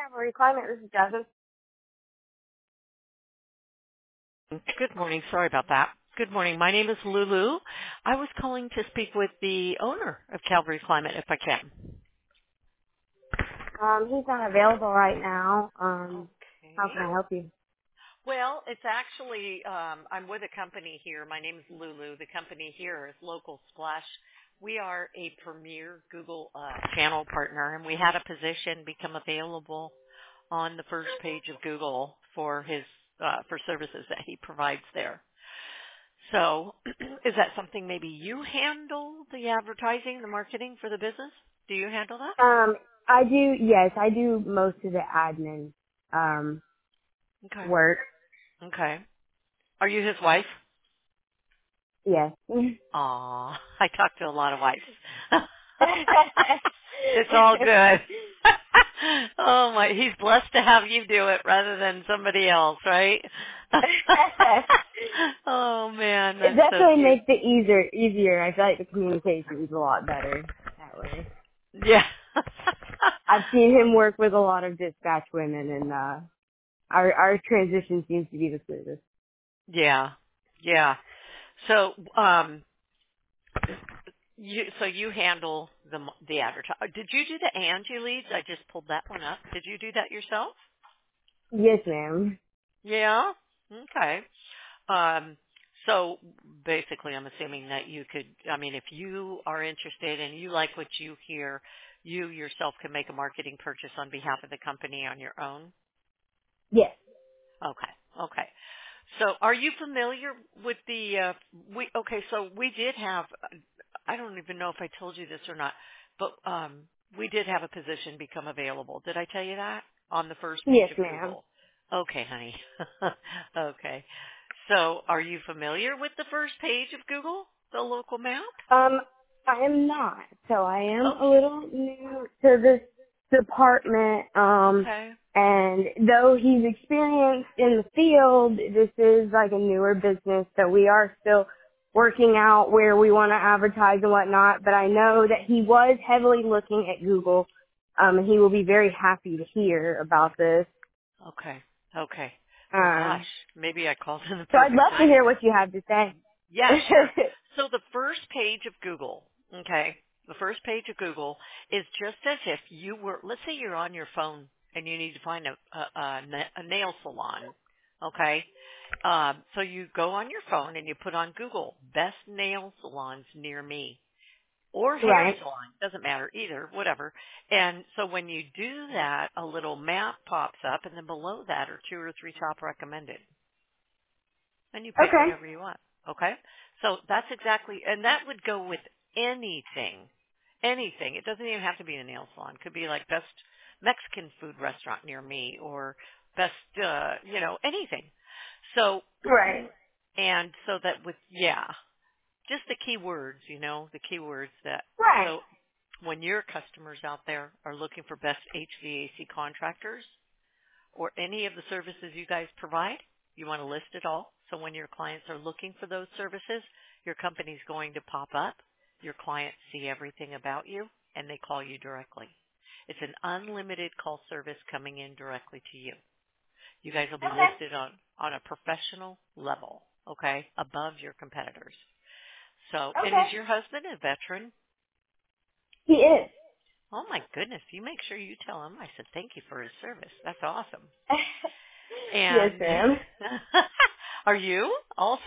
Cavalry Climate, this is Jasmine. Good morning. Sorry about that. Good morning. My name is Lulu. I was calling to speak with the owner of Calvary Climate, if I can. He's not available right now. How Okay. can I help you? Well, it's actually, I'm with a company here. My name is Lulu. The company here is Local Splash. We are a premier Google channel partner, and we had a position become available on the first page of Google for his for services that he provides there. So is that something maybe you handle, the advertising, the marketing for the business? Do you handle that? I do, yes, I do most of the admin, Okay. work. Okay. Are you his wife? Yes. Aw, I talk to a lot of wives. It's all good. Oh my, he's blessed to have you do it rather than somebody else, right? Oh man, It that's so definitely cute. makes it easier. I feel like the communication is a lot better that way. Yeah. I've seen him work with a lot of dispatch women, and our transition seems to be the smoothest. Yeah. Yeah. So, you handle the advertise. Did you do the Angie leads? I just pulled that one up. Did you do that yourself? Yes, ma'am. Yeah. Okay. Um, so basically, I'm assuming that you could. I mean, if you are interested and you like what you hear, you yourself can make a marketing purchase on behalf of the company on your own. Yes. Okay. Okay. So are you familiar with the, so we did have, I don't even know if I told you this or not, but we did have a position become available. Did I tell you that? On the first page Yes, of ma'am. Google. Okay, honey. Okay. So are you familiar with the first page of Google, the local map? I am not. So I am a Okay. little new to this department. Okay. And though he's experienced in the field, this is like a newer business. So we are still working out where we want to advertise and whatnot. But I know that he was heavily looking at Google. And he will be very happy to hear about this. Okay. Okay. Well, gosh, Um, maybe I called in the so I'd perfect love to time. hear what you have to say. Yeah, sure. So the first page of Google, okay, the first page of Google is just as if you were, let's say you're on your phone and you need to find a nail salon, okay? So you go on your phone and you put on Google, best nail salons near me. Or hair Right. salon, doesn't matter either, whatever. And so when you do that, a little map pops up and then below that are 2 or 3 top recommended. And you pick Okay. whatever you want. Okay? So that's exactly, and that would go with anything. Anything. It doesn't even have to be a nail salon. It could be like best Mexican food restaurant near me or best, anything. So, Right. and so that with, just the keywords, the keywords that, Right. so when your customers out there are looking for best HVAC contractors, or any of the services you guys provide, you want to list it all. So when your clients are looking for those services, your company's going to pop up. Your clients see everything about you, and they call you directly. It's an unlimited call service coming in directly to you. You guys will be Okay. listed on a professional level, okay, above your competitors. So, and Okay. is your husband a veteran? He is. Oh my goodness, you make sure you tell him I said thank you for his service. That's awesome. Yes, And ma'am. are you also?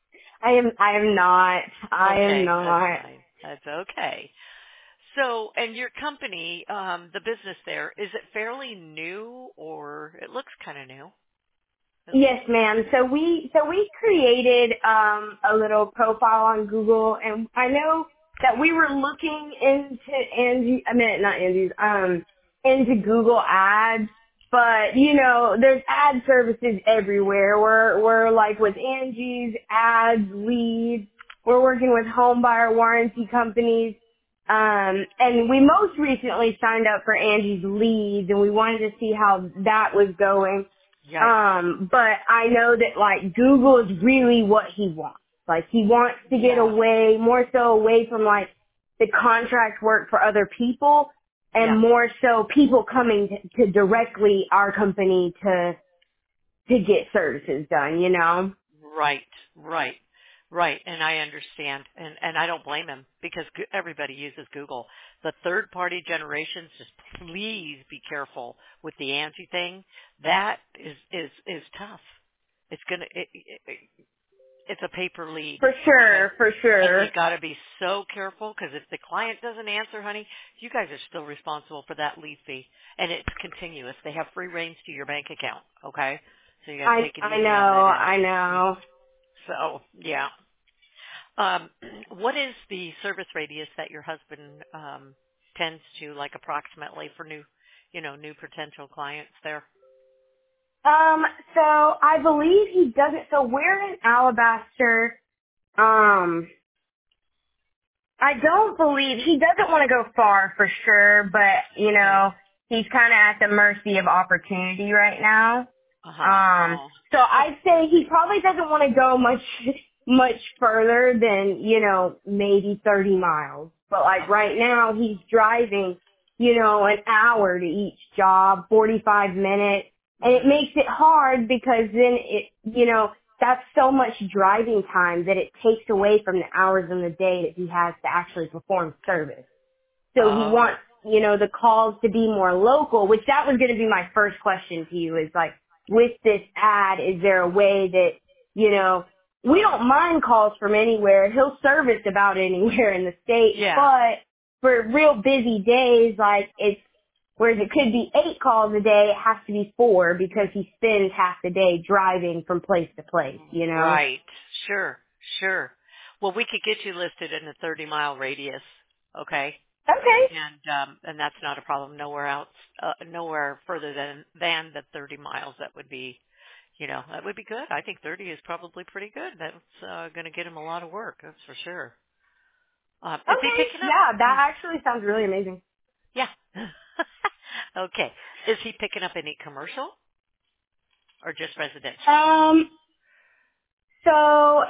I am not. I am Okay, that's not. fine. That's okay. So, and your company, the business there, is it fairly new or it looks kind of new? Yes, ma'am. So we created a little profile on Google, and I know that we were looking into not Angie's, into Google Ads, but there's ad services everywhere. We're like with Angie's ads, leads. We're working with home buyer warranty companies. And we most recently signed up for Angie's leads, and we wanted to see how that was going. Yikes. But I know that like Google is really what he wants. Like he wants to get Yeah. away, more so away from like the contract work for other people Yeah. and more so people coming to directly our company to get services done, you know? Right, right, right. And I understand, and I don't blame him because everybody uses Google. The third party generations, just please be careful with the Angie thing. That is tough. It's gonna it's a paper lead. For Okay. sure, for And you sure. got to be so careful because if the client doesn't answer, honey, you guys are still responsible for that lead fee, and it's continuous. They have free range to your bank account. Okay, so you got to take it I easy on that know, end. I know. So yeah. Um, what is the service radius that your husband tends to like approximately for new, new potential clients there? So I believe he doesn't, so we're in Alabaster, I don't believe, he doesn't want to go far for sure, but, Okay. he's kind of at the mercy of opportunity right now. Uh huh. Oh. So I'd say he probably doesn't want to go much further than, maybe 30 miles. But like Okay. right now he's driving, an hour to each job, 45 minutes. And it Mhm. makes it hard because then that's so much driving time that it takes away from the hours in the day that he has to actually perform service. So he Oh. wants, the calls to be more local, which that was going to be my first question to you is like, with this ad, is there a way that, we don't mind calls from anywhere. He'll service about anywhere in the state, Yeah. but for real busy days, like whereas it could be 8 calls a day, it has to be 4 because he spends half the day driving from place to place, Right. Sure. Sure. Well, we could get you listed in a 30-mile radius. Okay. Okay. And that's not a problem. Nowhere else, nowhere further than the 30 miles. That would be, that would be good. I think 30 is probably pretty good. That's going to get him a lot of work. That's for sure. Is he Okay. picking up? Yeah, that actually sounds really amazing. Yeah. Okay. Is he picking up any commercial or just residential? Um, so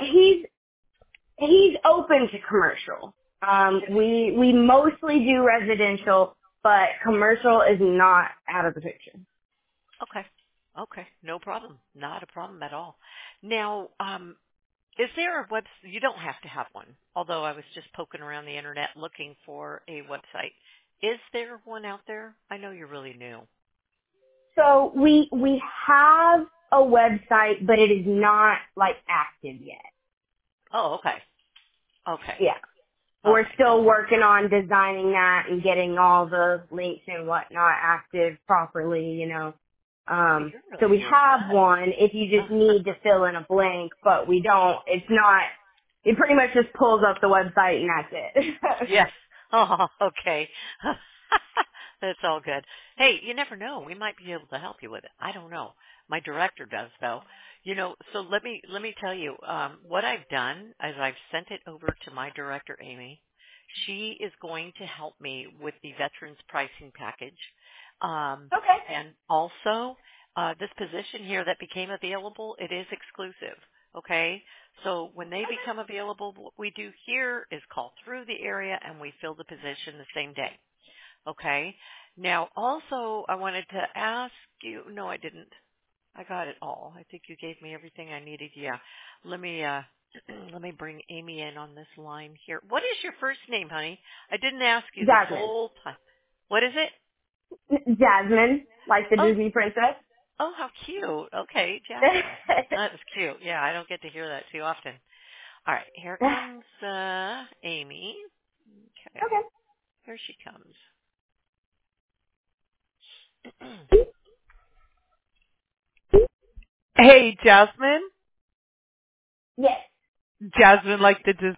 he's open to commercial. We mostly do residential, but commercial is not out of the picture. Okay. Okay. No problem. Not a problem at all. Now, is there a web? You don't have to have one. Although I was just poking around the internet looking for a website. Is there one out there? I know you're really new. So we have a website, but it is not like active yet. Oh, okay. Okay. Yeah. We're Okay. No still problem. working on designing that and getting all the links and whatnot active properly. Well, you're So really we doing have one if you just good. need to fill in a blank, but we don't, it's not, it pretty much just pulls up the website and that's it. Yes. Oh, okay. That's all good. Hey, you never know. We might be able to help you with it. I don't know. My director does though. So let me tell you, what I've done is I've sent it over to my director, Amy. She is going to help me with the veterans pricing package. Okay. And also, this position here that became available, it is exclusive. Okay? So when they become available, what we do here is call through the area and we fill the position the same day. Okay? Now also I wanted to ask you, no I didn't. I got it all. I think you gave me everything I needed. Yeah. Let me let me bring Amy in on this line here. What is your first name, honey? I didn't ask you this Jasmine. whole time. What is it? Jasmine, like the Oh, Disney princess. oh, how cute. Okay, Jasmine. That is cute. Yeah, I don't get to hear that too often. All right, here comes Amy. Okay, Okay. here she comes. Hey, Jasmine. Yes. Jasmine, like the